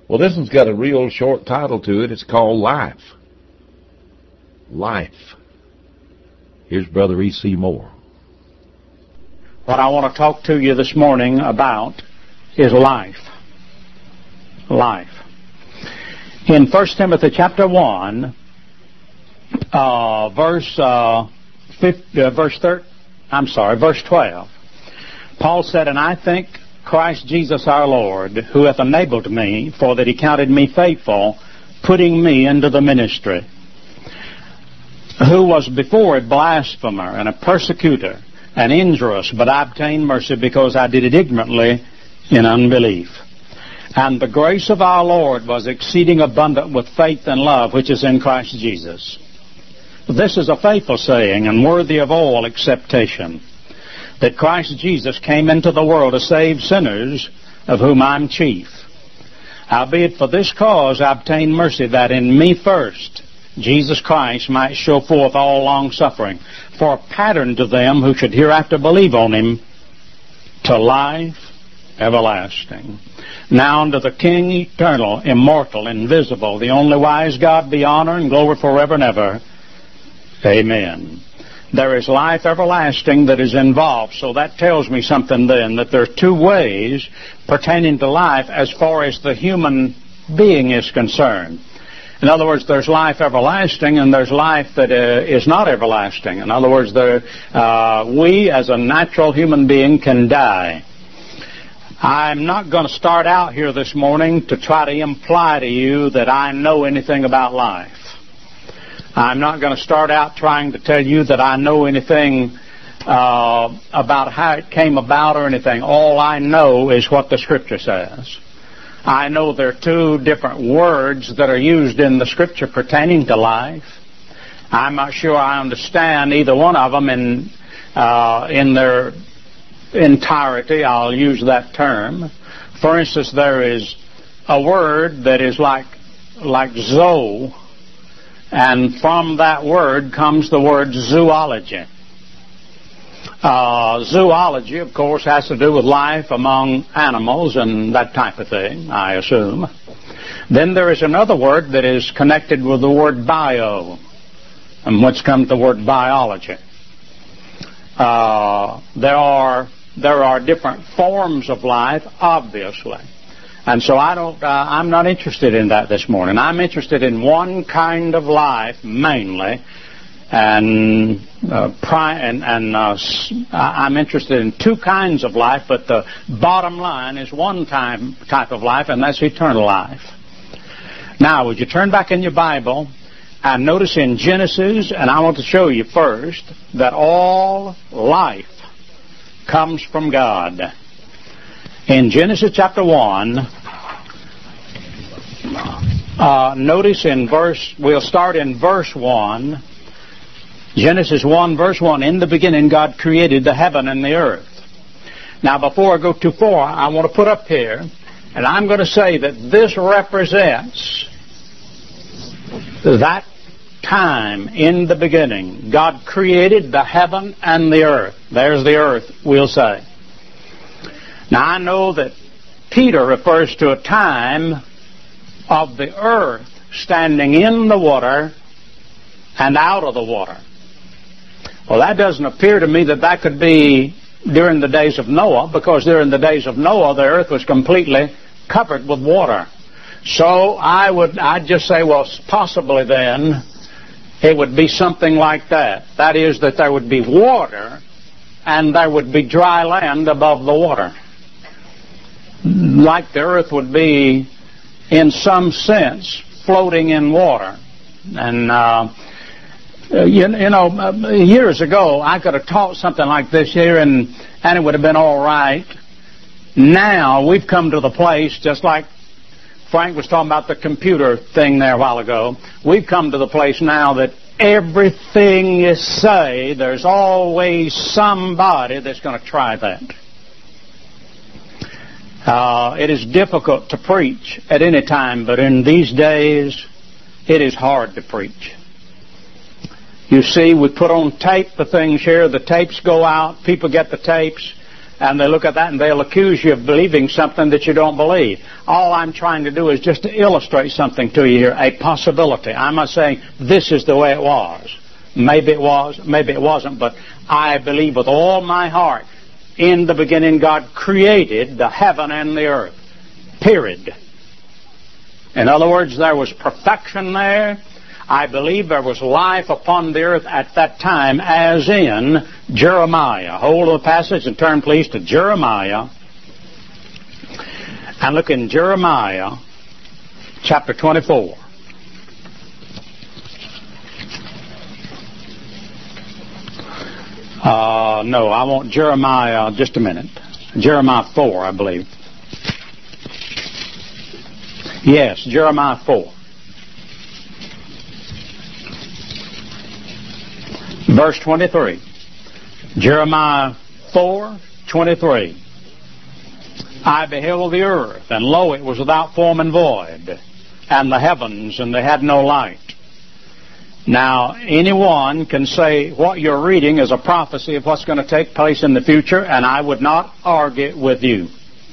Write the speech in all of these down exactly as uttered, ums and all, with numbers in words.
Well, this one's got a real short title to it. It's called Life. Life. Here's Brother E C Moore. What I want to talk to you this morning about is life. Life. In First Timothy chapter one, uh, verse uh, fifty, uh, verse thirteen, I'm sorry, verse twelve, Paul said, "And I thank Christ Jesus our Lord, who hath enabled me, for that he counted me faithful, putting me into the ministry, who was before a blasphemer and a persecutor, and injurious, but I obtained mercy because I did it ignorantly in unbelief. And the grace of our Lord was exceeding abundant with faith and love, which is in Christ Jesus." This is a faithful saying and worthy of all acceptation, that Christ Jesus came into the world to save sinners, of whom I'm chief. Howbeit for this cause I obtained mercy, that in me first Jesus Christ might show forth all long-suffering, for a pattern to them who should hereafter believe on him, to life everlasting. Now unto the King eternal, immortal, invisible, the only wise God, be honor and glory forever and ever. Amen. There is life everlasting that is involved, so that tells me something then, that there are two ways pertaining to life as far as the human being is concerned. In other words, there's life everlasting and there's life that uh, is not everlasting. In other words, there, uh, we as a natural human being can die. I'm not going to start out here this morning to try to imply to you that I know anything about life. I'm not going to start out trying to tell you that I know anything uh, about how it came about or anything. All I know is what the Scripture says. I know there are two different words that are used in the Scripture pertaining to life. I'm not sure I understand either one of them in uh, in their entirety. I'll use that term. For instance, there is a word that is like like zoo, and from that word comes the word zoology. Uh, zoology, of course, has to do with life among animals and that type of thing, I assume. Then there is another word that is connected with the word bio, from which comes the word biology. Uh, there are there are different forms of life, obviously, and so I don't. Uh, I'm not interested in that this morning. I'm interested in one kind of life mainly. And uh, pri- and, and uh, I'm interested in two kinds of life, but the bottom line is one time, type of life, and that's eternal life. Now, would you turn back in your Bible and notice in Genesis, and I want to show you first, that all life comes from God. In Genesis chapter one, uh, notice in verse, we'll start in verse one, Genesis one, verse one, in the beginning God created the heaven and the earth. Now, before I go too far, I want to put up here, and I'm going to say that this represents that time in the beginning. God created the heaven and the earth. There's the earth, we'll say. Now, I know that Peter refers to a time of the earth standing in the water and out of the water. Well, that doesn't appear to me that that could be during the days of Noah, because during the days of Noah, the earth was completely covered with water. So I would, I'd just say, well, possibly then, it would be something like that. That is, that there would be water, and there would be dry land above the water. Like the earth would be, in some sense, floating in water. And, uh, Uh, you, you know, uh, years ago, I could have taught something like this here, and, and it would have been all right. Now, we've come to the place, just like Frank was talking about the computer thing there a while ago, we've come to the place now that everything you say, there's always somebody that's going to try that. Uh, it is difficult to preach at any time, but in these days, it is hard to preach. You see, we put on tape the things here. The tapes go out. People get the tapes. and they look at that and they'll accuse you of believing something that you don't believe. All I'm trying to do is just to illustrate something to you here, a possibility. I'm not saying this is the way it was. Maybe it was, maybe it wasn't, but I believe with all my heart, in the beginning God created the heaven and the earth. Period. In other words, there was perfection there. I believe there was life upon the earth at that time, as in Jeremiah. Hold the passage and turn, please, to Jeremiah. And look in Jeremiah chapter twenty-four. Uh, no, I want Jeremiah, just a minute. Jeremiah four, I believe. Yes, Jeremiah four. Verse twenty-three. Jeremiah four, twenty-three. I beheld the earth, and lo, it was without form and void, and the heavens, and they had no light. Now, anyone can say what you're reading is a prophecy of what's going to take place in the future, and I would not argue with you.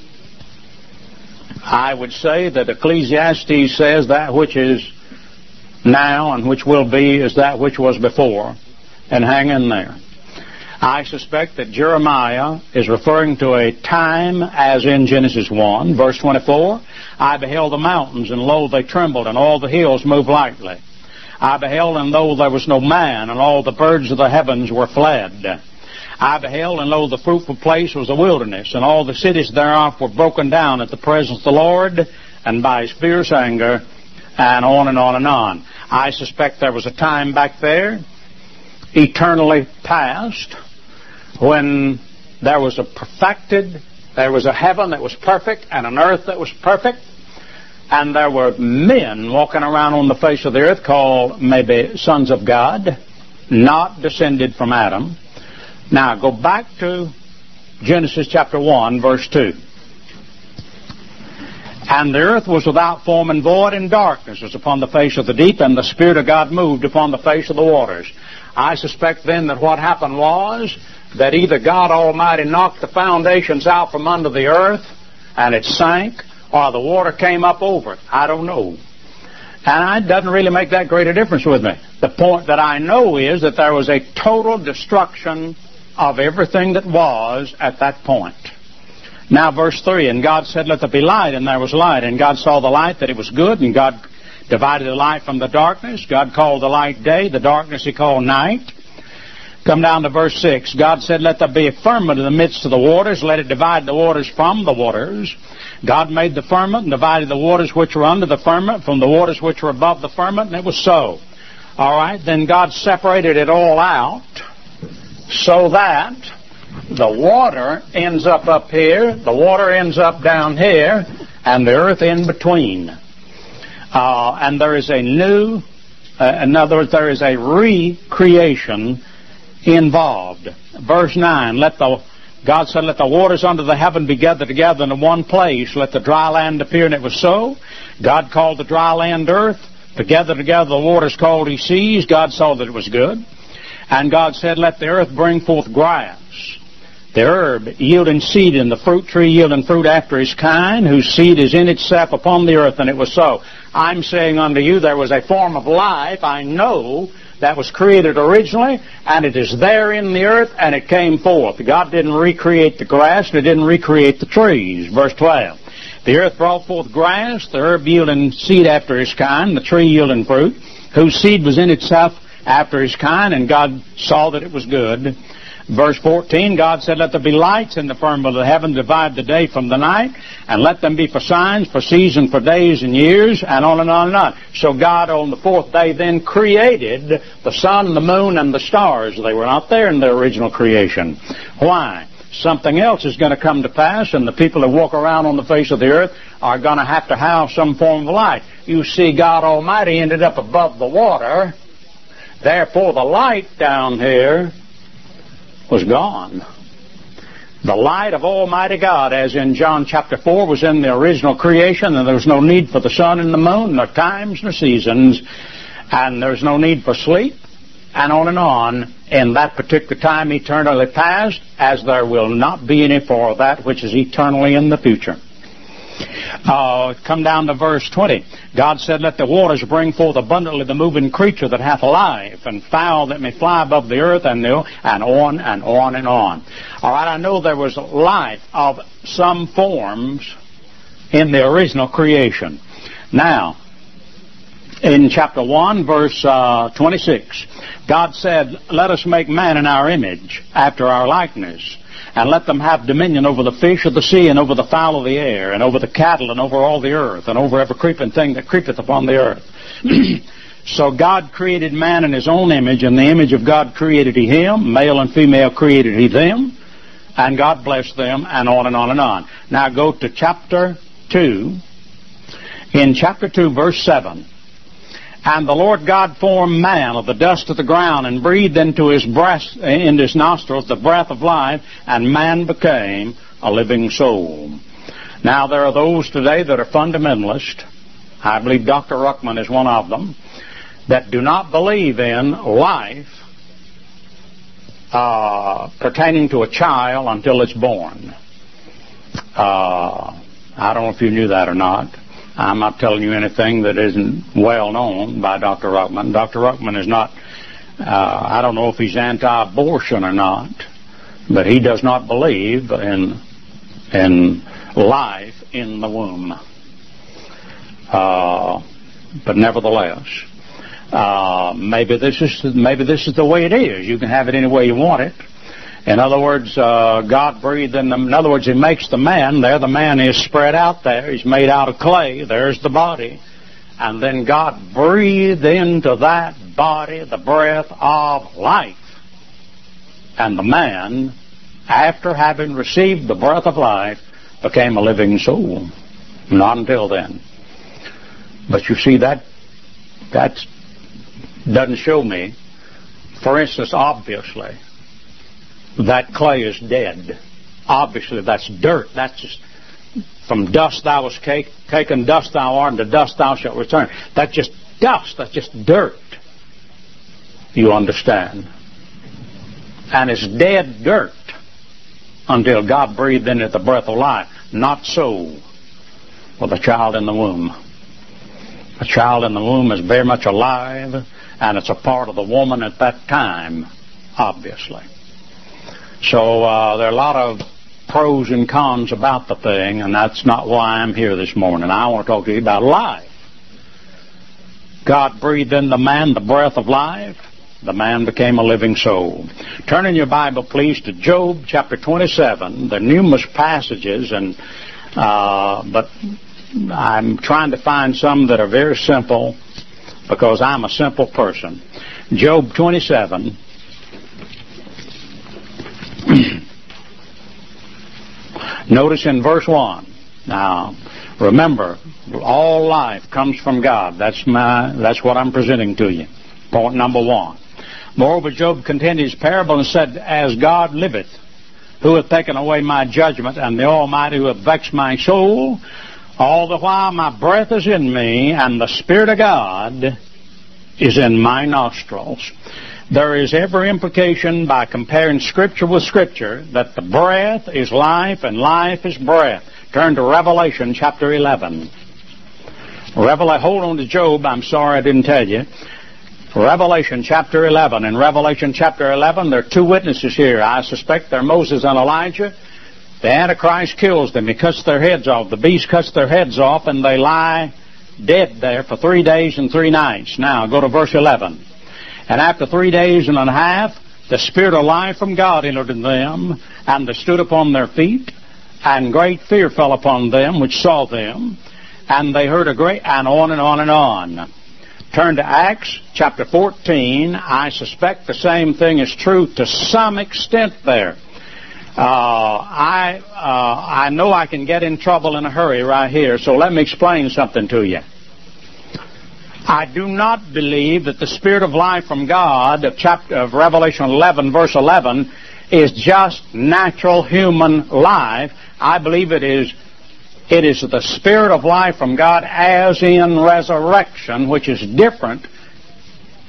I would say that Ecclesiastes says that which is now and which will be is that which was before. And hang in there. I suspect that Jeremiah is referring to a time as in Genesis one, verse twenty-four. I beheld the mountains, and lo, they trembled, and all the hills moved lightly. I beheld, and lo, there was no man, and all the birds of the heavens were fled. I beheld, and lo, the fruitful place was a wilderness, and all the cities thereof were broken down at the presence of the Lord, and by his fierce anger, and on and on and on. I suspect there was a time back there, eternally past, when there was a perfected, there was a heaven that was perfect and an earth that was perfect, and there were men walking around on the face of the earth called maybe sons of God, not descended from Adam. Now go back to Genesis chapter one, verse two. And the earth was without form and void, and darkness was upon the face of the deep, and the Spirit of God moved upon the face of the waters. I suspect then that what happened was that either God Almighty knocked the foundations out from under the earth and it sank, or the water came up over it. I don't know. And it doesn't really make that great a difference with me. The point that I know is that there was a total destruction of everything that was at that point. Now verse three, and God said, let there be light, and there was light. And God saw the light, that it was good, and God divided the light from the darkness. God called the light day, the darkness he called night. Come down to verse six. God said, let there be a firmament in the midst of the waters. Let it divide the waters from the waters. God made the firmament and divided the waters which were under the firmament from the waters which were above the firmament, and it was so. All right, then God separated it all out so that the water ends up up here, the water ends up down here, and the earth in between. Uh, and there is a new, uh, in other words, there is a recreation involved. Verse nine, let the, God said, let the waters under the heaven be gathered together into one place. Let the dry land appear, and it was so. God called the dry land earth. Together, together, the waters called he seas. God saw that it was good. And God said, let the earth bring forth grass, the herb yielding seed, and the fruit tree yielding fruit after his kind, whose seed is in itself upon the earth, and it was so. I'm saying unto you, there was a form of life, I know, that was created originally, and it is there in the earth, and it came forth. God didn't recreate the grass, and it didn't recreate the trees. Verse twelve. The earth brought forth grass, the herb yielding seed after his kind, the tree yielding fruit, whose seed was in itself after his kind, and God saw that it was good. Verse fourteen, God said, let there be lights in the firmament of the heaven, divide the day from the night, and let them be for signs, for seasons, for days and years, and on and on and on. So God on the fourth day then created the sun, the moon, and the stars. They were not there in their original creation. Why? Something else is going to come to pass, and the people that walk around on the face of the earth are going to have to have some form of light. You see, God Almighty ended up above the water. Therefore, the light down here was gone. The light of Almighty God, as in John chapter four, was in the original creation, and there was no need for the sun and the moon, nor times nor seasons, and there's no need for sleep, and on and on in that particular time eternally past, as there will not be any for that which is eternally in the future. Uh, come down to verse twenty. God said, let the waters bring forth abundantly the moving creature that hath life, and fowl that may fly above the earth, and, and on and on and on. All right, I know there was life of some forms in the original creation. Now, in chapter one, verse uh, twenty-six, God said, let us make man in our image, after our likeness, and let them have dominion over the fish of the sea, and over the fowl of the air, and over the cattle, and over all the earth, and over every creeping thing that creepeth upon the earth. So God created man in his own image. In the image of God created he him. Male and female created he them. And God blessed them, and on and on and on. Now go to chapter two. In chapter two, verse seven. And the Lord God formed man of the dust of the ground, and breathed into his breast, into his nostrils the breath of life, and man became a living soul. Now there are those today that are fundamentalists. I believe Doctor Ruckman is one of them, that do not believe in life uh, pertaining to a child until it's born. Uh, I don't know if you knew that or not. I'm not telling you anything that isn't well known by Doctor Ruckman. Doctor Ruckman is not, uh, I don't know if he's anti-abortion or not, but he does not believe in in life in the womb. Uh, but nevertheless, uh, maybe this is maybe this is the way it is. You can have it any way you want it. In other words, uh, God breathed in them. In other words, He makes the man there. The man is spread out there. He's made out of clay. There's the body. And then God breathed into that body the breath of life. And the man, after having received the breath of life, became a living soul. Not until then. But you see, that that doesn't show me, for instance, obviously, that clay is dead. Obviously, that's dirt. That's just, from dust thou wast taken, dust thou art, and to dust thou shalt return. That's just dust. That's just dirt. You understand? And it's dead dirt until God breathed in it the breath of life. Not so with a child in the womb. A child in the womb is very much alive, and it's a part of the woman at that time, obviously. So uh, there are a lot of pros and cons about the thing, and that's not why I'm here this morning. I want to talk to you about life. God breathed in the man the breath of life. The man became a living soul. Turn in your Bible, please, to Job chapter twenty-seven. There are numerous passages, and uh, but I'm trying to find some that are very simple, because I'm a simple person. Job twenty-seven. Notice in verse one. Now, remember, all life comes from God. That's my. That's what I'm presenting to you. Point number one. Moreover, Job continued his parable and said, as God liveth, who hath taken away my judgment, and the Almighty who hath vexed my soul, all the while my breath is in me, and the Spirit of God is in my nostrils. There is every implication by comparing Scripture with Scripture that the breath is life and life is breath. Turn to Revelation chapter eleven. Revela- hold on to Job. I'm sorry I didn't tell you. Revelation chapter eleven. In Revelation chapter eleven, there are two witnesses here. I suspect they're Moses and Elijah. The Antichrist kills them. He cuts their heads off. The beast cuts their heads off, and they lie dead there for three days and three nights. Now, go to verse eleven. And after three days and a half, the Spirit of life from God entered in them, and they stood upon their feet, and great fear fell upon them which saw them, and they heard a great, and on and on and on. Turn to Acts chapter fourteen. I suspect the same thing is true to some extent there. Uh, I uh, I know I can get in trouble in a hurry right here, so let me explain something to you. I do not believe that the Spirit of life from God of chapter of Revelation eleven, verse eleven, is just natural human life. I believe it is it is the Spirit of life from God as in resurrection, which is different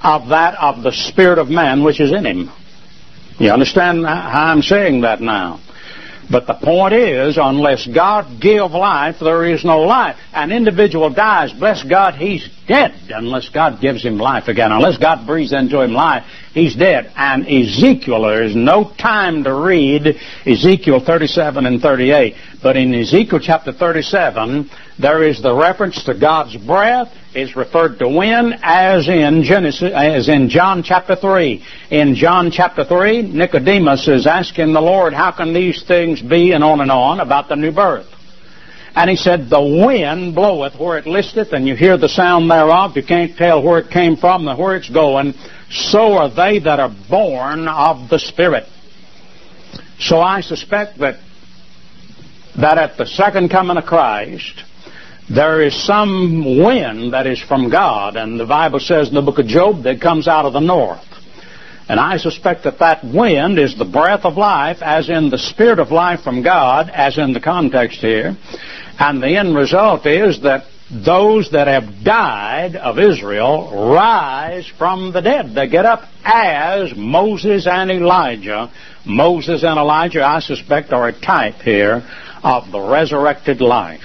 of that of the spirit of man which is in him. You understand how I'm saying that now? But the point is, unless God give life, there is no life. An individual dies, bless God, he's dead unless God gives him life again. Unless God breathes into him life, he's dead. And Ezekiel, there is no time to read Ezekiel thirty-seven and thirty-eight. But in Ezekiel chapter thirty-seven, there is the reference to God's breath. It's referred to when, as in Genesis, as in John chapter three. In John chapter three, Nicodemus is asking the Lord, how can these things be, and on and on, about the new birth. And he said, the wind bloweth where it listeth, and you hear the sound thereof. You can't tell where it came from and where it's going. So are they that are born of the Spirit. So I suspect that, that at the second coming of Christ, there is some wind that is from God, and the Bible says in the book of Job that comes out of the north. And I suspect that that wind is the breath of life, as in the spirit of life from God, as in the context here. And the end result is that those that have died of Israel rise from the dead. They get up as Moses and Elijah. Moses and Elijah, I suspect, are a type here of the resurrected life.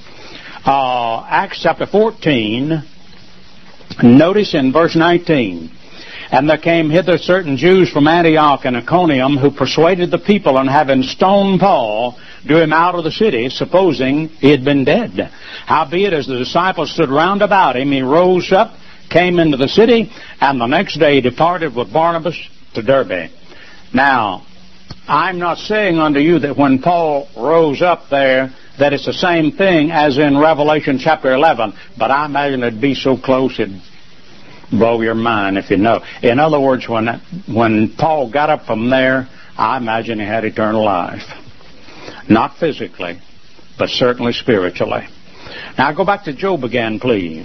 Uh, Acts chapter fourteen, notice in verse nineteen, and there came hither certain Jews from Antioch and Iconium, who persuaded the people, and having stoned Paul, drew him out of the city, supposing he had been dead. Howbeit, as the disciples stood round about him, he rose up, came into the city, and the next day departed with Barnabas to Derbe. Now, I'm not saying unto you that when Paul rose up there, that it's the same thing as in Revelation chapter eleven, but I imagine it'd be so close it'd blow your mind if you know. In other words, when when Paul got up from there, I imagine he had eternal life. Not physically, but certainly spiritually. Now go back to Job again, please.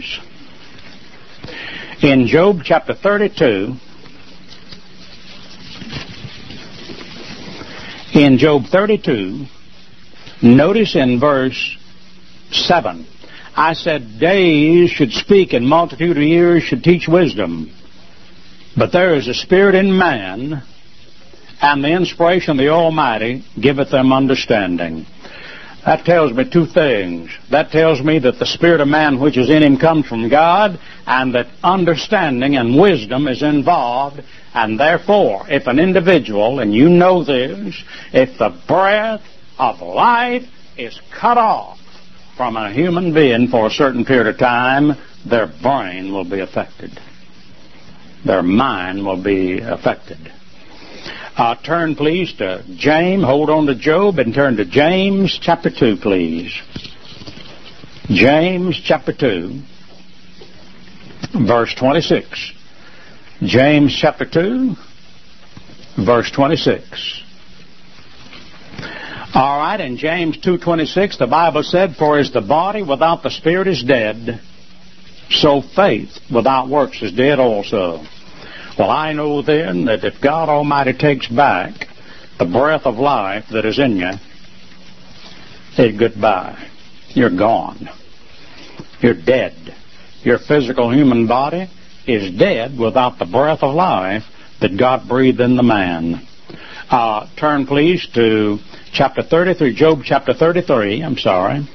In Job chapter thirty-two, in Job thirty-two, notice in verse seven, I said, days should speak, and multitude of years should teach wisdom. But there is a spirit in man, and the inspiration of the Almighty giveth them understanding. That tells me two things. That tells me that the spirit of man which is in him comes from God, and that understanding and wisdom is involved. And therefore, if an individual, and you know this, if the breath of life is cut off from a human being for a certain period of time, their brain will be affected. Their mind will be affected. Uh, turn, please, to James. Hold on to Job and turn to James chapter two, please. James chapter two, verse twenty-six. James chapter two, verse twenty-six. All right, in James two twenty-six, the Bible said, for as the body without the spirit is dead, so faith without works is dead also. Well, I know then that if God Almighty takes back the breath of life that is in you, it's goodbye. You're gone. You're dead. Your physical human body is dead without the breath of life that God breathed in the man. Uh, turn, please, to chapter thirty-three, Job chapter thirty-three, I'm sorry,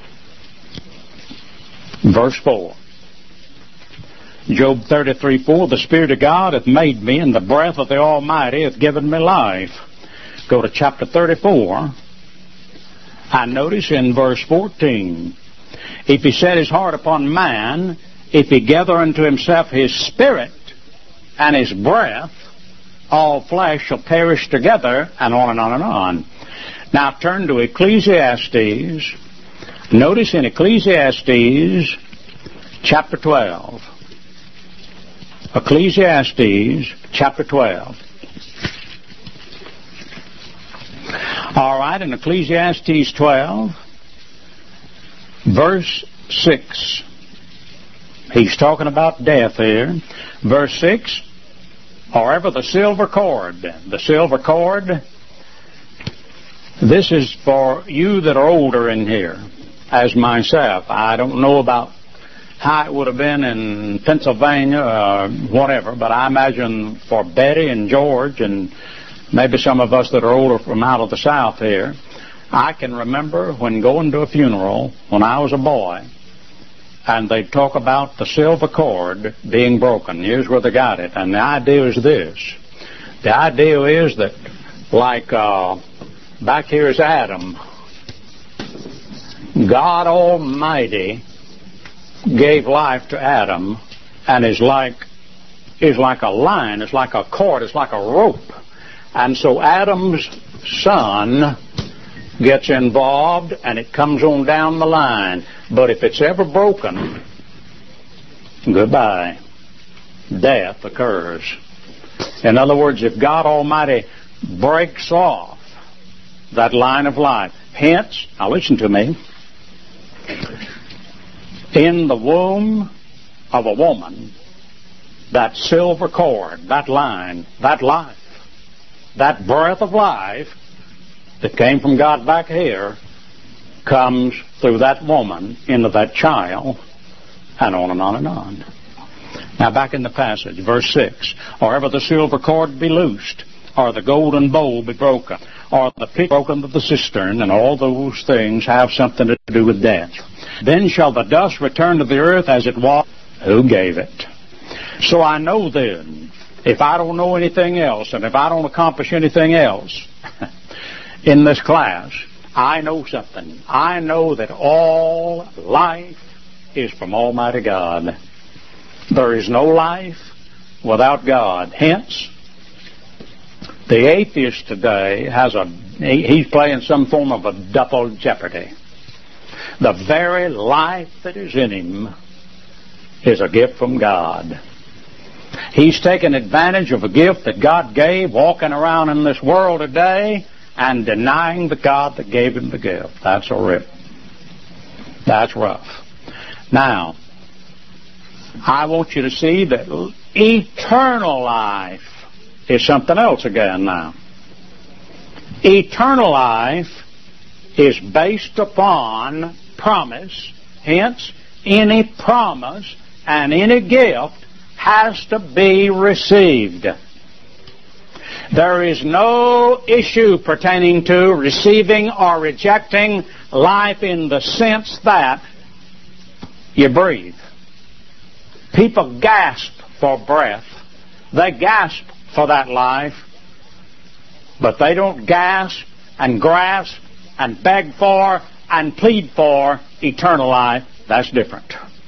verse four. Job thirty-three, four, the Spirit of God hath made me, and the breath of the Almighty hath given me life. Go to chapter thirty-four. I notice in verse fourteen, if he set his heart upon man, if he gather unto himself his spirit and his breath, all flesh shall perish together, and on and on and on. Now turn to Ecclesiastes. Notice in Ecclesiastes chapter twelve. Ecclesiastes chapter twelve. All right, in Ecclesiastes twelve, verse six. He's talking about death here. Verse six, however, the silver cord, the silver cord, this is for you that are older in here, as myself. I don't know about how it would have been in Pennsylvania or whatever, but I imagine for Betty and George and maybe some of us that are older from out of the South here, I can remember when going to a funeral when I was a boy, and they'd talk about the silver cord being broken. Here's where they got it. And the idea is this. The idea is that, like uh, back here is Adam, God Almighty gave life to Adam, and is like is like a line, it's like a cord, it's like a rope. And so Adam's son gets involved, and it comes on down the line. But if it's ever broken, goodbye. Death occurs. In other words, if God Almighty breaks off that line of life, hence, now listen to me, in the womb of a woman, that silver cord, that line, that life, that breath of life that came from God back here comes through that woman into that child, and on and on and on. Now back in the passage, verse six, or ever the silver cord be loosed, or the golden bowl be broken, or the pitcher broken of the cistern, and all those things have something to do with death. Then shall the dust return to the earth as it was. Who gave it? So I know then, if I don't know anything else, and if I don't accomplish anything else in this class, I know something. I know that all life is from Almighty God. There is no life without God. Hence, the atheist today has a, he's playing some form of a double jeopardy. The very life that is in him is a gift from God. He's taken advantage of a gift that God gave, walking around in this world today, and denying the God that gave him the gift. That's a rip. That's rough. Now, I want you to see that eternal life is something else again now. Eternal life is based upon promise. Hence, any promise and any gift has to be received. There is no issue pertaining to receiving or rejecting life in the sense that you breathe. People gasp for breath. They gasp for that life, but they don't gasp and grasp and beg for and plead for eternal life. That's different.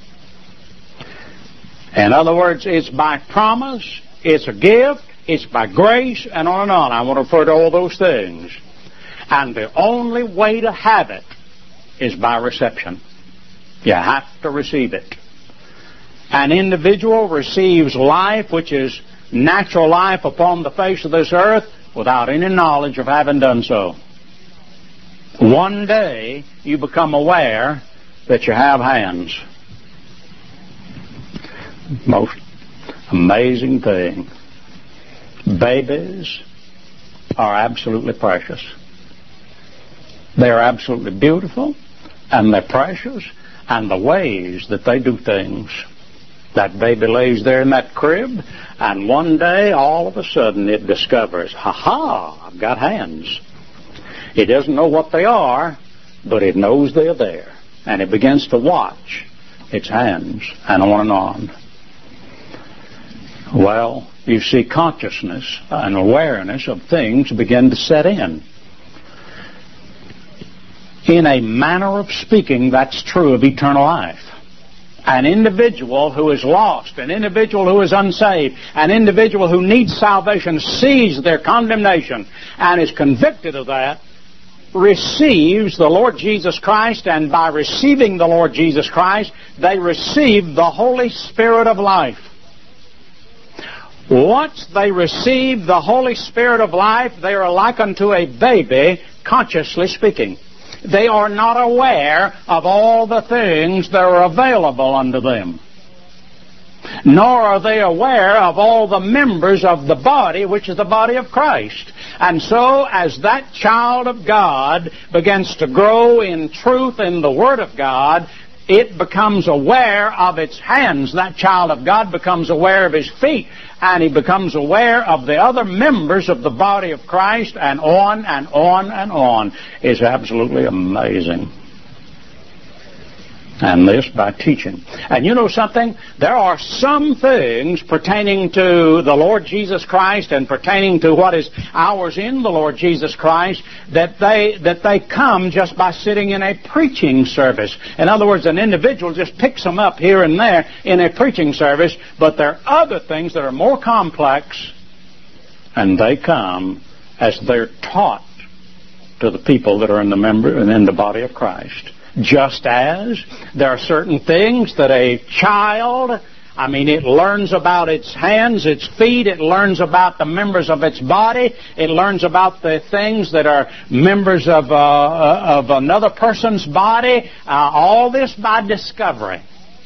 In other words, it's by promise, it's a gift, it's by grace, and on and on. I want to refer to all those things. And the only way to have it is by reception. You have to receive it. An individual receives life, which is natural life upon the face of this earth, without any knowledge of having done so. One day, you become aware that you have hands. Most amazing thing. Babies are absolutely precious. They're absolutely beautiful, and they're precious, and the ways that they do things. That baby lays there in that crib, and one day, all of a sudden, it discovers, ha-ha, I've got hands. It doesn't know what they are, but it knows they're there. And it begins to watch its hands, and on and on. Well, you see, consciousness and awareness of things begin to set in. In a manner of speaking, that's true of eternal life. An individual who is lost, an individual who is unsaved, an individual who needs salvation, sees their condemnation and is convicted of that, receives the Lord Jesus Christ, and by receiving the Lord Jesus Christ, they receive the Holy Spirit of life. Once they receive the Holy Spirit of life, they are like unto a baby, consciously speaking. They are not aware of all the things that are available unto them. Nor are they aware of all the members of the body, which is the body of Christ. And so, as that child of God begins to grow in truth in the Word of God, it becomes aware of its hands. That child of God becomes aware of his feet, and he becomes aware of the other members of the body of Christ, and on and on and on. It's absolutely amazing. And this by teaching. And you know something? There are some things pertaining to the Lord Jesus Christ and pertaining to what is ours in the Lord Jesus Christ that they that they come just by sitting in a preaching service. In other words, an individual just picks them up here and there in a preaching service, but there are other things that are more complex, and they come as they're taught to the people that are in the member and in the body of Christ. Just as there are certain things that a child, I mean, it learns about its hands, its feet, it learns about the members of its body, it learns about the things that are members of, uh, of another person's body, uh, all this by discovery.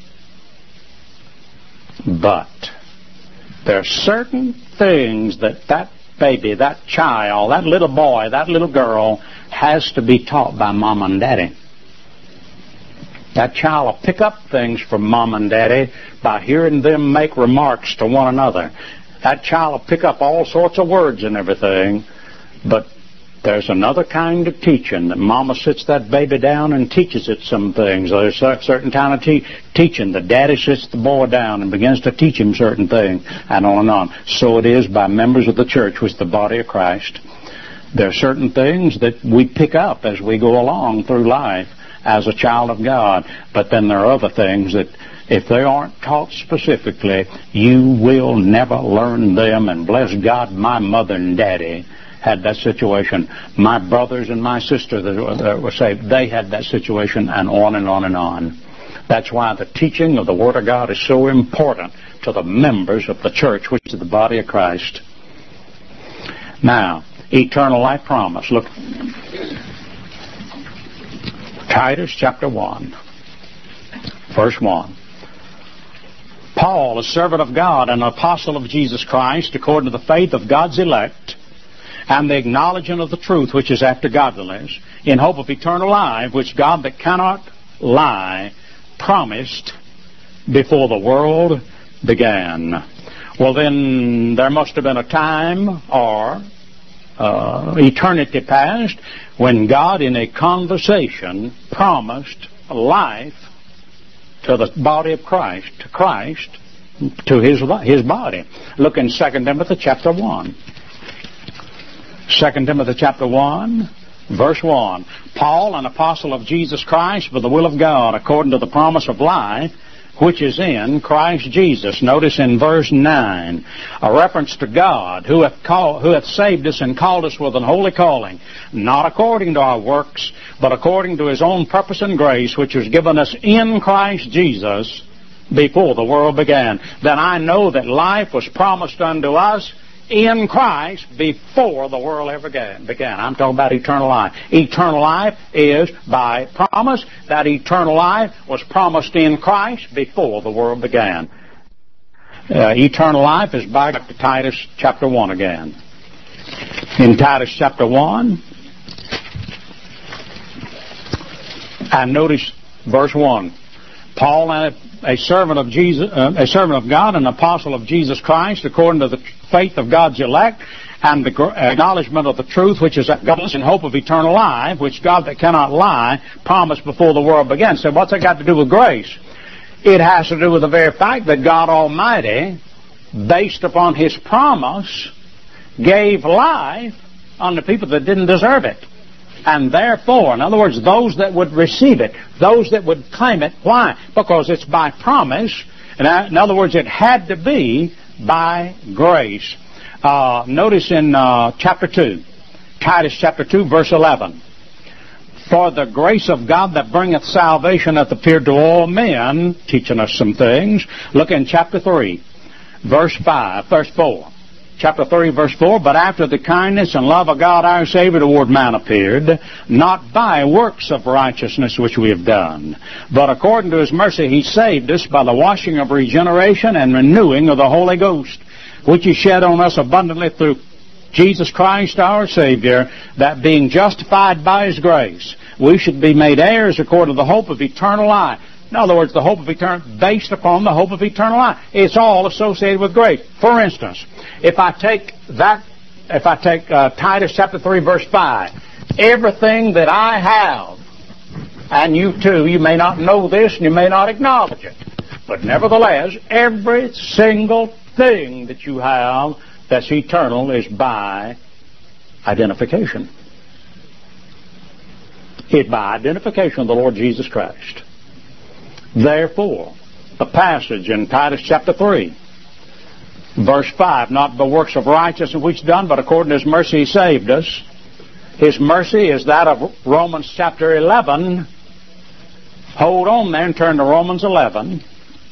But there are certain things that that baby, that child, that little boy, that little girl has to be taught by mom and daddy. That child will pick up things from mom and daddy by hearing them make remarks to one another. That child will pick up all sorts of words and everything, but there's another kind of teaching that mama sits that baby down and teaches it some things. There's a certain kind of te- teaching. The daddy sits the boy down and begins to teach him certain things, and on and on. So it is by members of the church, which is the body of Christ. There are certain things that we pick up as we go along through life as a child of God. But then there are other things that if they aren't taught specifically, you will never learn them. And bless God, my mother and daddy had that situation. My brothers and my sister that were saved, they had that situation, and on and on and on. That's why the teaching of the Word of God is so important to the members of the church, which is the body of Christ. Now, eternal life promise. Look, Titus chapter one, verse one. Paul, a servant of God and an apostle of Jesus Christ, according to the faith of God's elect, and the acknowledgement of the truth which is after godliness, in hope of eternal life, which God that cannot lie promised before the world began. Well, then there must have been a time or uh, eternity past when God in a conversation promised life to the body of Christ, to Christ, to his his body. Look in Second Timothy chapter one. Second Timothy chapter one, verse one. Paul, an apostle of Jesus Christ, by the will of God, according to the promise of life, which is in Christ Jesus. Notice in verse nine, a reference to God, who hath called, who hath saved us and called us with an holy calling, not according to our works, but according to his own purpose and grace, which was given us in Christ Jesus before the world began. Then I know that life was promised unto us in Christ before the world ever began. I'm talking about eternal life. Eternal life is by promise. That eternal life was promised in Christ before the world began. Uh, eternal life is back to Titus chapter one again. In Titus chapter one, and notice verse one. Paul, a servant of Jesus, uh, a servant of God, an apostle of Jesus Christ, according to the faith of God's elect, and the acknowledgement of the truth, which is godliness, in hope of eternal life, which God that cannot lie promised before the world began. So what's that got to do with grace? It has to do with the very fact that God Almighty, based upon His promise, gave life unto people that didn't deserve it. And therefore, in other words, those that would receive it, those that would claim it. Why? Because it's by promise. And in other words, it had to be by grace. Uh, notice in uh, chapter two, Titus chapter two, verse eleven. For the grace of God that bringeth salvation hath appeared to all men, teaching us some things. Look in chapter three, verse five, verse four. Chapter three, verse four, but after the kindness and love of God our Savior toward man appeared, not by works of righteousness which we have done, but according to His mercy He saved us by the washing of regeneration and renewing of the Holy Ghost, which He shed on us abundantly through Jesus Christ our Savior, that being justified by His grace, we should be made heirs according to the hope of eternal life. In other words, the hope of eternal, based upon the hope of eternal life. It's all associated with grace. For instance, if I take that, if I take uh, Titus chapter three, verse five, everything that I have, and you too, you may not know this and you may not acknowledge it, but nevertheless, every single thing that you have that's eternal is by identification. It's by identification of the Lord Jesus Christ. Therefore, the passage in Titus chapter three, verse five, not the works of righteousness which done, but according to His mercy He saved us. His mercy is that of Romans chapter eleven. Hold on there and turn to Romans eleven.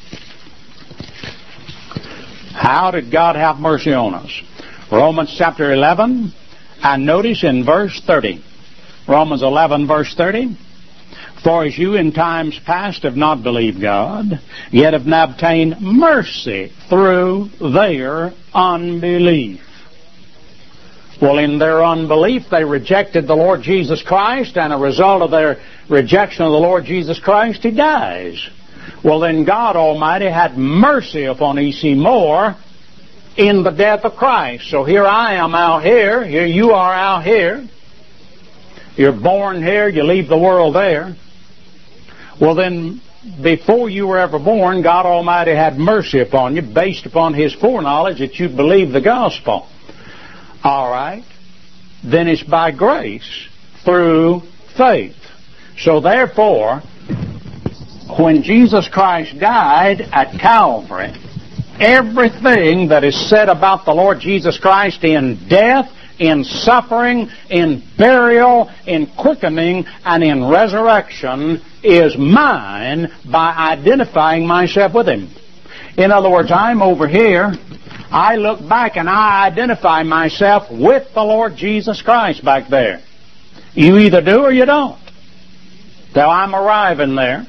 How did God have mercy on us? Romans chapter eleven, and notice in verse thirty. Romans eleven, verse thirty. For as you in times past have not believed God, yet have now obtained mercy through their unbelief. Well, in their unbelief, they rejected the Lord Jesus Christ, and a result of their rejection of the Lord Jesus Christ, He dies. Well, then God Almighty had mercy upon E C Moore in the death of Christ. So here I am out here, here you are out here. You're born here, you leave the world there. Well, then, before you were ever born, God Almighty had mercy upon you based upon His foreknowledge that you'd believe the gospel. All right. Then it's by grace through faith. So therefore, when Jesus Christ died at Calvary, everything that is said about the Lord Jesus Christ in death, in suffering, in burial, in quickening, and in resurrection is mine by identifying myself with Him. In other words, I'm over here, I look back and I identify myself with the Lord Jesus Christ back there. You either do or you don't. So I'm arriving there.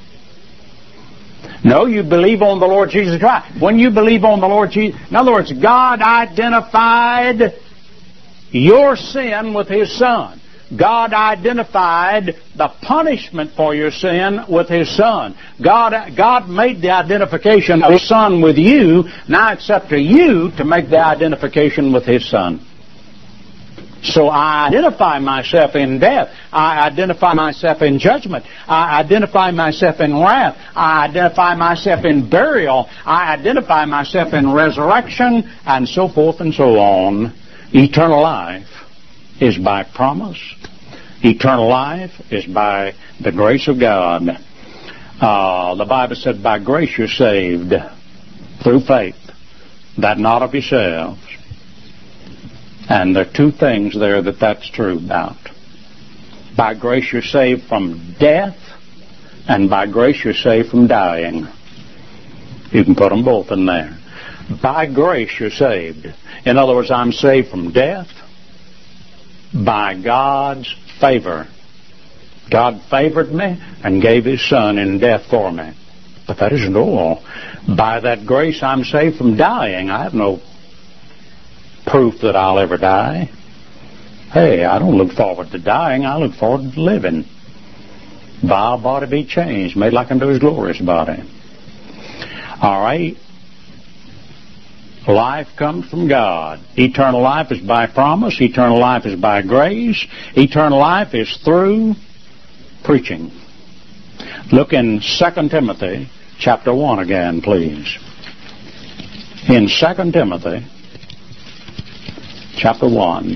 No, you believe on the Lord Jesus Christ. When you believe on the Lord Jesus, in other words, God identified your sin with His Son. God identified the punishment for your sin with His Son. God, God made the identification of His Son with you. Now it's up to you to make the identification with His Son. So I identify myself in death. I identify myself in judgment. I identify myself in wrath. I identify myself in burial. I identify myself in resurrection, and so forth and so on. Eternal life is by promise. Eternal life is by the grace of God. Uh, the Bible said, by grace you're saved through faith, that not of yourselves. And there are two things there that that's true about. By grace you're saved from death, and by grace you're saved from dying. You can put them both in there. By grace you're saved. In other words, I'm saved from death by God's favor. God favored me and gave His Son in death for me. But that isn't all. By that grace I'm saved from dying. I have no proof that I'll ever die. Hey, I don't look forward to dying. I look forward to living. Vile body be changed, made like unto His glorious body. All right. Life comes from God. Eternal life is by promise. Eternal life is by grace. Eternal life is through preaching. Look in Second Timothy chapter one again, please. In Second Timothy chapter one.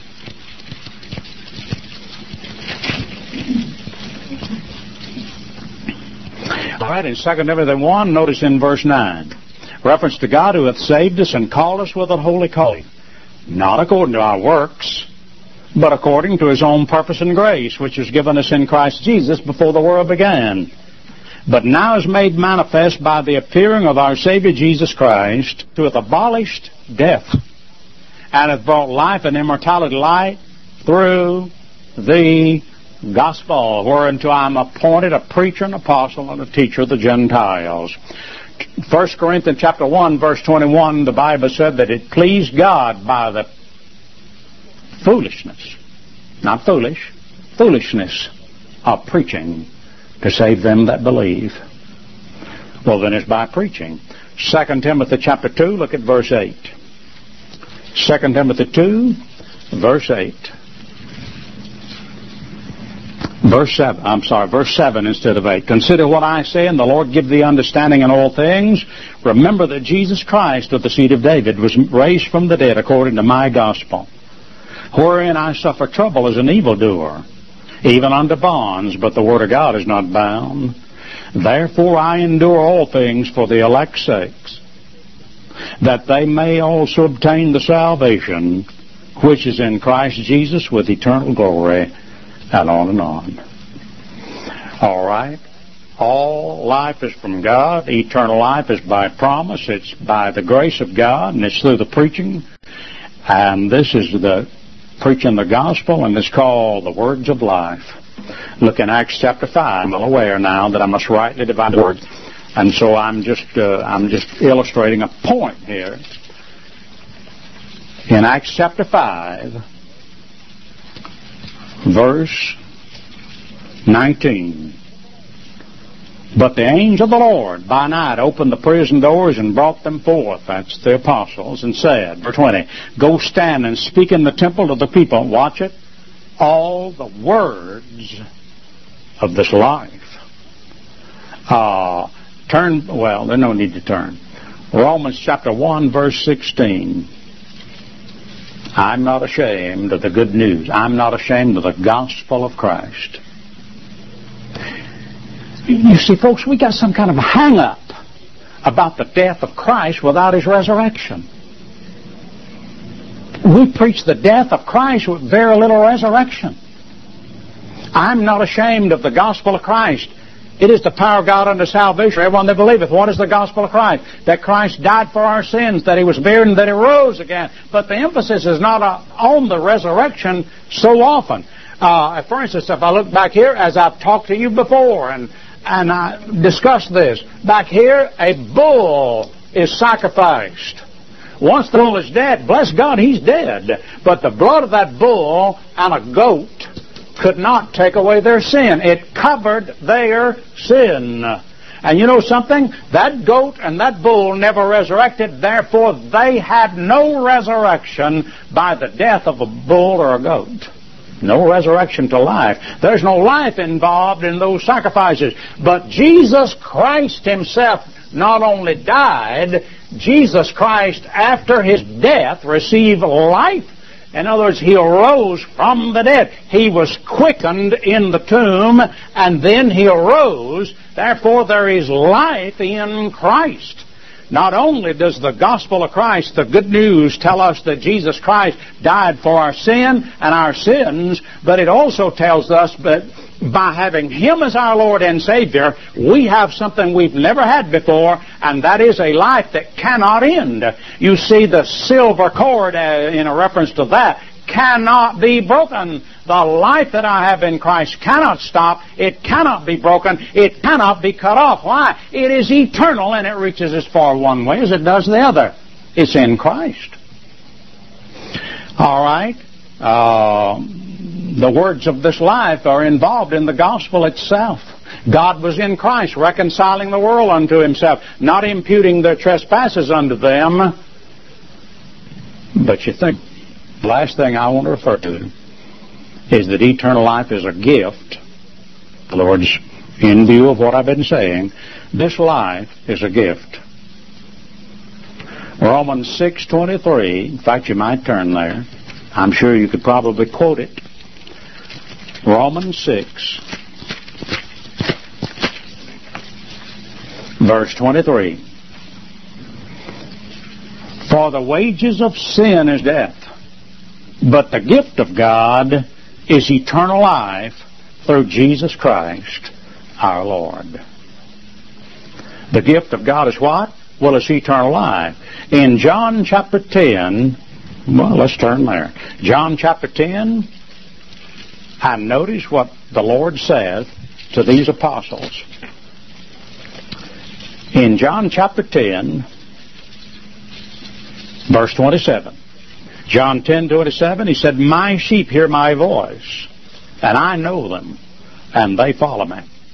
All right, in Second Timothy one, notice in verse nine. Reference to God who hath saved us and called us with a holy calling, not according to our works, but according to His own purpose and grace, which was given us in Christ Jesus before the world began, but now is made manifest by the appearing of our Savior Jesus Christ, who hath abolished death, and hath brought life and immortality light through the gospel, whereunto I am appointed a preacher, an apostle, and a teacher of the Gentiles. First Corinthians chapter one, verse twenty-one, the Bible said that it pleased God by the foolishness, not foolish, foolishness of preaching to save them that believe. Well, then it's by preaching. Second Timothy chapter two, look at verse eight. Second Timothy two, verse eight. Verse seven, I'm sorry, verse seven instead of eight. Consider what I say, and the Lord give thee understanding in all things. Remember that Jesus Christ of the seed of David was raised from the dead according to my gospel, wherein I suffer trouble as an evildoer, even unto bonds, but the word of God is not bound. Therefore I endure all things for the elect's sakes, that they may also obtain the salvation which is in Christ Jesus with eternal glory. And on and on. All right. All life is from God. Eternal life is by promise. It's by the grace of God, and it's through the preaching. And this is the preaching the gospel, and it's called the words of life. Look in Acts chapter five. I'm well aware now that I must rightly divide the word, and so I'm just uh, I'm just illustrating a point here. In Acts chapter five. Verse nineteen. But the angel of the Lord by night opened the prison doors and brought them forth, that's the apostles, and said, verse twenty, go stand and speak in the temple to the people, watch it, all the words of this life. Uh, turn, well, there's no need to turn. Romans chapter one, verse sixteen. I'm not ashamed of the good news. I'm not ashamed of the gospel of Christ. You see, folks, we got some kind of hang-up about the death of Christ without His resurrection. We preach the death of Christ with very little resurrection. I'm not ashamed of the gospel of Christ. It is the power of God unto salvation for everyone that believeth. What is the gospel of Christ? That Christ died for our sins, that He was buried, and that He rose again. But the emphasis is not on the resurrection so often. Uh, for instance, if I look back here, as I've talked to you before, and, and I discussed this, back here, a bull is sacrificed. Once the bull is dead, bless God, he's dead. But the blood of that bull and a goat could not take away their sin. It covered their sin. And you know something? That goat and that bull never resurrected, therefore they had no resurrection by the death of a bull or a goat. No resurrection to life. There's no life involved in those sacrifices. But Jesus Christ Himself not only died, Jesus Christ, after His death, received life. In other words, He arose from the dead. He was quickened in the tomb, and then He arose. Therefore, there is life in Christ. Not only does the gospel of Christ, the good news, tell us that Jesus Christ died for our sin and our sins, but it also tells us that by having Him as our Lord and Savior, we have something we've never had before, and that is a life that cannot end. You see, the silver cord, uh, in a reference to that, cannot be broken. The life that I have in Christ cannot stop. It cannot be broken. It cannot be cut off. Why? It is eternal, and it reaches as far one way as it does the other. It's in Christ. All right. Uh, the words of this life are involved in the gospel itself. God was in Christ, reconciling the world unto Himself, not imputing their trespasses unto them. But you think, the last thing I want to refer to is that eternal life is a gift. In other words, in view of what I've been saying, this life is a gift. Romans six twenty-three, in fact, you might turn there. I'm sure you could probably quote it. Romans six, verse twenty-three. For the wages of sin is death, but the gift of God is eternal life through Jesus Christ our Lord. The gift of God is what? Well, it's eternal life. In John chapter ten, well, let's turn there. John chapter ten, and notice what the Lord says to these apostles. In John chapter ten, verse twenty-seven. John ten twenty-seven, He said, my sheep hear my voice, and I know them, and they follow me.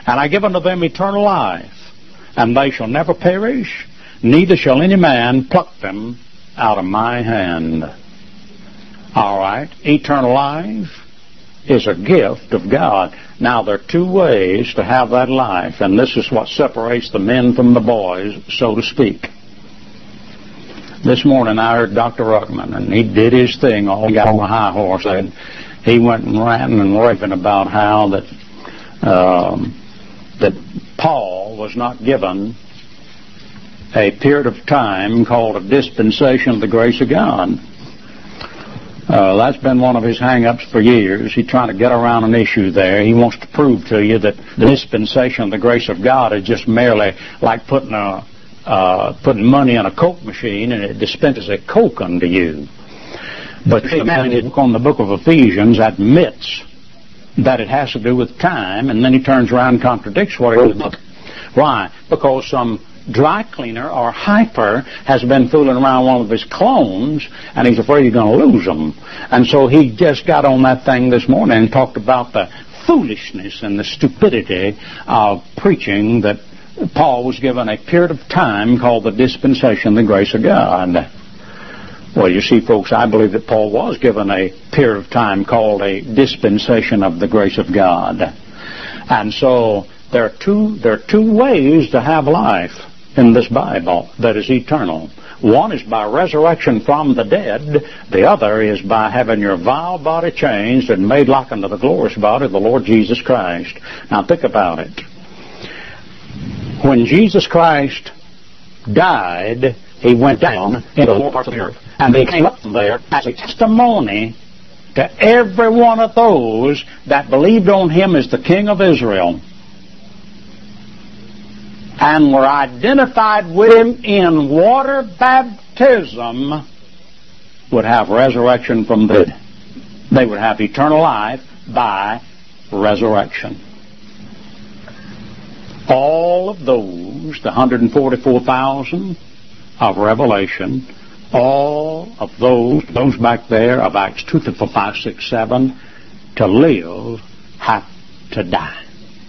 And I give unto them eternal life, and they shall never perish, neither shall any man pluck them out of my hand. All right, eternal life is a gift of God. Now, there are two ways to have that life, and this is what separates the men from the boys, so to speak. This morning I heard Doctor Ruckman, and he did his thing. All he got on the high horse. And he went and ranting and raving about how that um, that Paul was not given a period of time called a dispensation of the grace of God. Uh, that's been one of his hang-ups for years. He's trying to get around an issue there. He wants to prove to you that the dispensation of the grace of God is just merely like putting a uh, putting money in a Coke machine and it dispenses a Coke unto you. But the man on the book of Ephesians admits that it has to do with time, and then he turns around and contradicts what he wrote in the book. Why? Because some dry cleaner or hyper has been fooling around one of his clones, and he's afraid he's going to lose them. And so he just got on that thing this morning and talked about the foolishness and the stupidity of preaching that Paul was given a period of time called the dispensation of the grace of God. Well, you see, folks, I believe that Paul was given a period of time called a dispensation of the grace of God. And so there are two, there are two ways to have life in this Bible that is eternal. One is by resurrection from the dead. The other is by having your vile body changed and made like unto the glorious body of the Lord Jesus Christ. Now think about it. When Jesus Christ died, he went down into the lower parts of the earth. And they came up from there as a testimony to every one of those that believed on him as the King of Israel and were identified with him in water baptism would have resurrection from the dead. They would have eternal life by resurrection. All of those, the one hundred forty-four thousand of Revelation, all of those, those back there of Acts two, three, four, five, six, seven, to live have to die.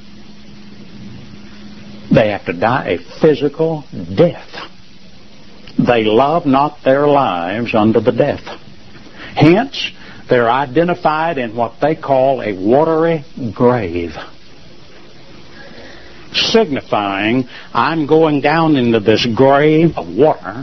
They have to die a physical death. They love not their lives unto the death. Hence, they're identified in what they call a watery grave, signifying I'm going down into this grave of water,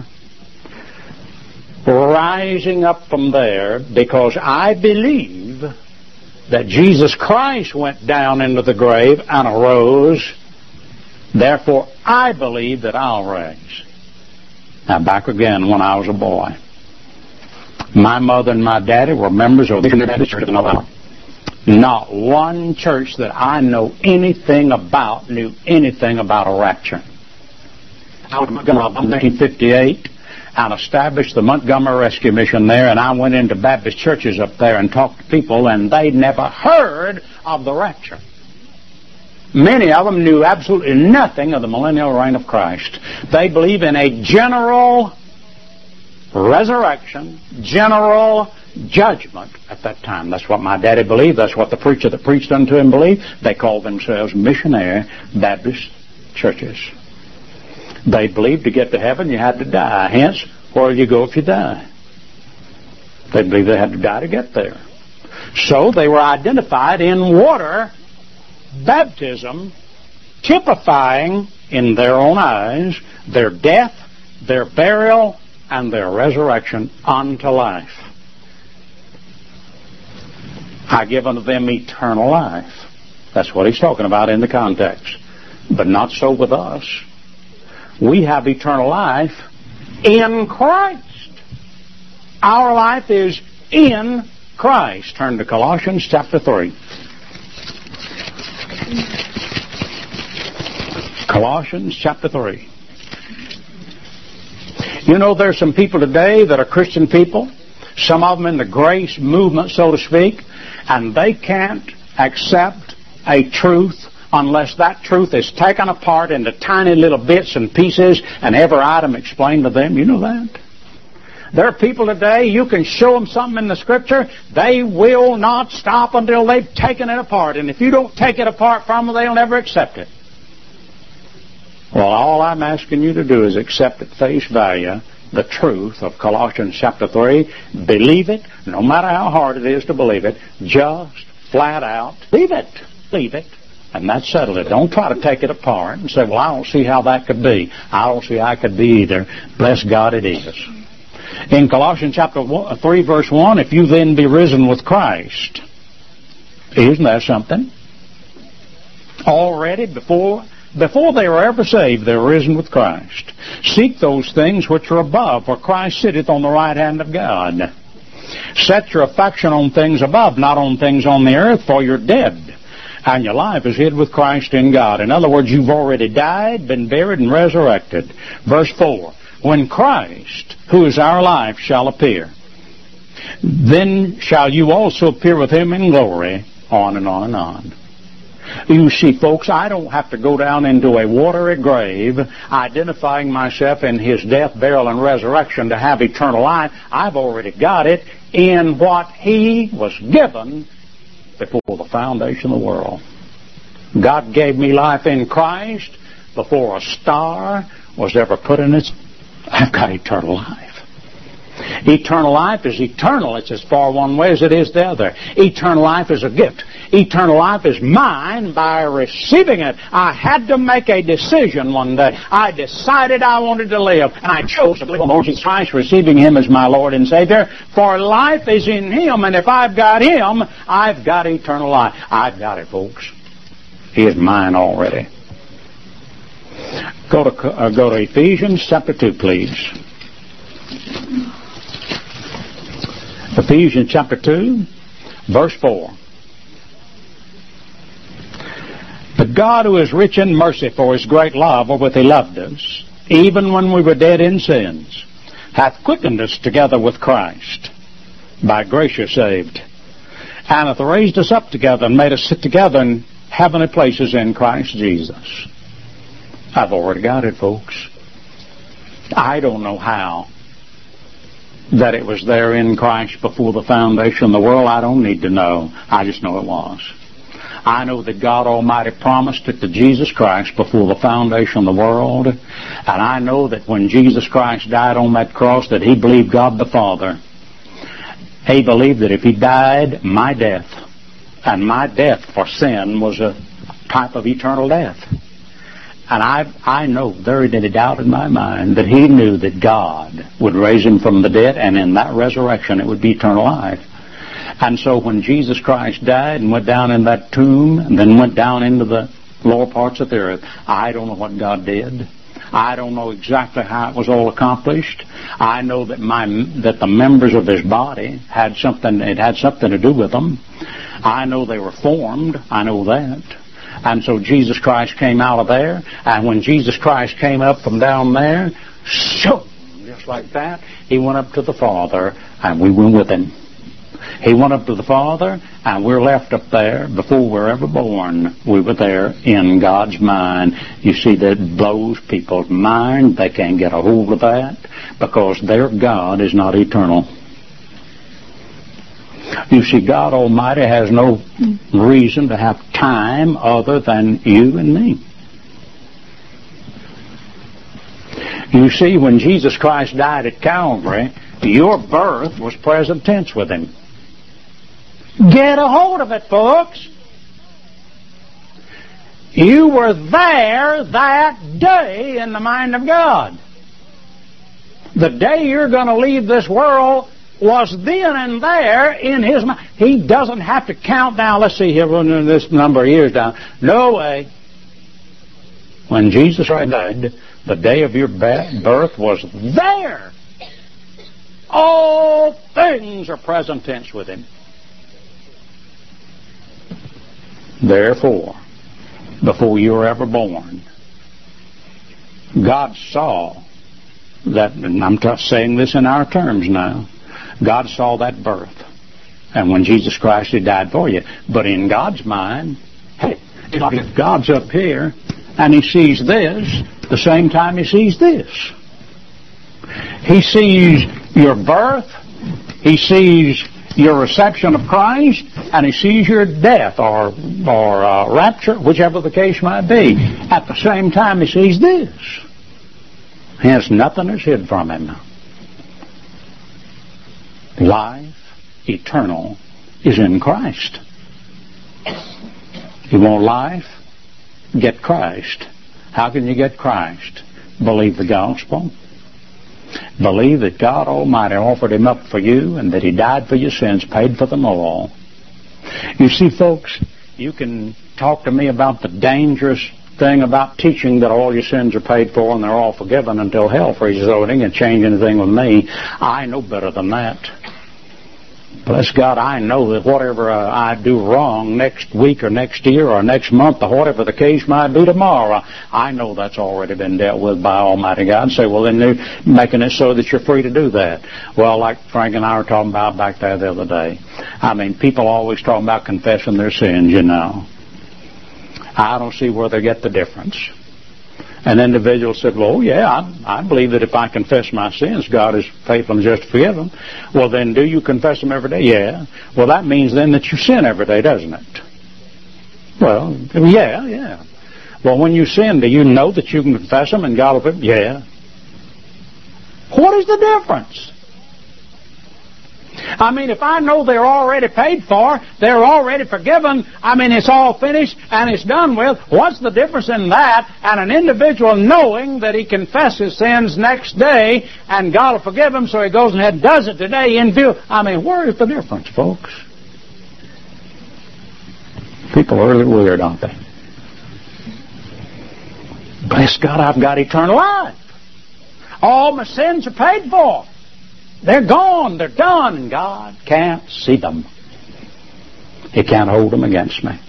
rising up from there because I believe that Jesus Christ went down into the grave and arose. Therefore, I believe that I'll raise. Now, back again when I was a boy. My mother and my daddy were members of the Baptist Church of Alabama. Not one church that I know anything about knew anything about a rapture. I was in Montgomery in nineteen fifty-eight and established the Montgomery Rescue Mission there, and I went into Baptist churches up there and talked to people, and they'd never heard of the rapture. Many of them knew absolutely nothing of the millennial reign of Christ. They believe in a general resurrection, general judgment at that time. That's what my daddy believed. That's what the preacher that preached unto him believed. They called themselves missionary Baptist churches. They believed to get to heaven you had to die. Hence, where do you go if you die? They believed they had to die to get there. So they were identified in water baptism, typifying in their own eyes their death, their burial, and their resurrection unto life. I give unto them eternal life. That's what he's talking about in the context. But not so with us. We have eternal life in Christ. Our life is in Christ. Turn to Colossians chapter three. Colossians chapter three. You know, there's some people today that are Christian people, some of them in the grace movement, so to speak, and they can't accept a truth unless that truth is taken apart into tiny little bits and pieces and every item explained to them. You know that? There are people today, you can show them something in the Scripture, they will not stop until they've taken it apart. And if you don't take it apart from them, they'll never accept it. Well, all I'm asking you to do is accept at face value the truth of Colossians chapter three. Believe it, no matter how hard it is to believe it. Just flat out, leave it. Leave it. And that settled it. Don't try to take it apart and say, well, I don't see how that could be. I don't see how I could be either. Bless God, it is. In Colossians chapter three, verse one, if you then be risen with Christ, isn't that something? Already, before before they were ever saved, they were risen with Christ. Seek those things which are above, where Christ sitteth on the right hand of God. Set your affection on things above, not on things on the earth, for you're dead, and your life is hid with Christ in God. In other words, you've already died, been buried, and resurrected. Verse four, when Christ, who is our life, shall appear, then shall you also appear with him in glory, on and on and on. You see, folks, I don't have to go down into a watery grave identifying myself in his death, burial, and resurrection to have eternal life. I've already got it in what he was given before the foundation of the world. God gave me life in Christ before a star was ever put in its... I've got eternal life. Eternal life is eternal. It's as far one way as it is the other. Eternal life is a gift. Eternal life is mine by receiving it. I had to make a decision one day. I decided I wanted to live, and I chose to believe on the Lord Jesus Christ, receiving him as my Lord and Savior. For life is in him, and if I've got him, I've got eternal life. I've got it, folks. He is mine already. Go to, uh, go to Ephesians chapter two, please. Ephesians chapter two, verse four. But God, who is rich in mercy for his great love wherewith he loved us, even when we were dead in sins, hath quickened us together with Christ. By grace you're saved. And hath raised us up together and made us sit together in heavenly places in Christ Jesus. I've already got it, folks. I don't know how that it was there in Christ before the foundation of the world. I don't need to know. I just know it was. I know that God Almighty promised it to Jesus Christ before the foundation of the world. And I know that when Jesus Christ died on that cross, that he believed God the Father. He believed that if he died, my death, and my death for sin was a type of eternal death. And I I know there isn't any doubt in my mind that he knew that God would raise him from the dead, and in that resurrection it would be eternal life. And so when Jesus Christ died and went down in that tomb and then went down into the lower parts of the earth, I don't know what God did. I don't know exactly how it was all accomplished. I know that my that the members of his body had something, it had something to do with them. I know they were formed. I know that. And so Jesus Christ came out of there, and when Jesus Christ came up from down there, so just like that, he went up to the Father, and we went with him. He went up to the Father, and we're left up there. Before we were ever born, we were there in God's mind. You see, that blows people's mind. They can't get a hold of that because their God is not eternal. You see, God Almighty has no reason to have time other than you and me. You see, when Jesus Christ died at Calvary, your birth was present tense with him. Get a hold of it, folks. You were there that day in the mind of God. The day you're going to leave this world was then and there in his mind. He doesn't have to count down, let's see here, this number of years down. No way. When Jesus died, the day of your birth was there. All things are present tense with him. Therefore, before you were ever born, God saw that, and I'm saying this in our terms now, God saw that birth. And when Jesus Christ, he died for you. But in God's mind, hey, if God's up here and he sees this, the same time he sees this. He sees your birth, He sees your reception of Christ, and He sees your death or or uh, rapture, whichever the case might be. At the same time, He sees this. Hence, nothing is hid from Him. Life eternal is in Christ. You want life? Get Christ. How can you get Christ? Believe the gospel. Believe that God Almighty offered Him up for you and that He died for your sins, paid for them all. You see, folks, you can talk to me about the dangerous thing about teaching that all your sins are paid for and they're all forgiven until hell freezes over. It ain't going to change anything with me. I know better than that. Bless God, I know that whatever uh, I do wrong next week or next year or next month or whatever the case might be tomorrow, I know that's already been dealt with by Almighty God. And say, well, then they're making it so that you're free to do that. Well, like Frank and I were talking about back there the other day. I mean, people always talking about confessing their sins, you know. I don't see where they get the difference. An individual said, well, yeah, I, I believe that if I confess my sins, God is faithful and just to forgive them. Well, then do you confess them every day? Yeah. Well, that means then that you sin every day, doesn't it? Well, yeah, yeah. Well, when you sin, do you know that you can confess them and God will forgive? Yeah. What is the difference? I mean, if I know they're already paid for, they're already forgiven, I mean, it's all finished and it's done with, what's the difference in that and an individual knowing that he confesses sins next day and God will forgive him, so he goes ahead and does it today in view? I mean, where is the difference, folks? People are really weird, aren't they? Bless God, I've got eternal life. All my sins are paid for. They're gone. They're done. And God can't see them. He can't hold them against me.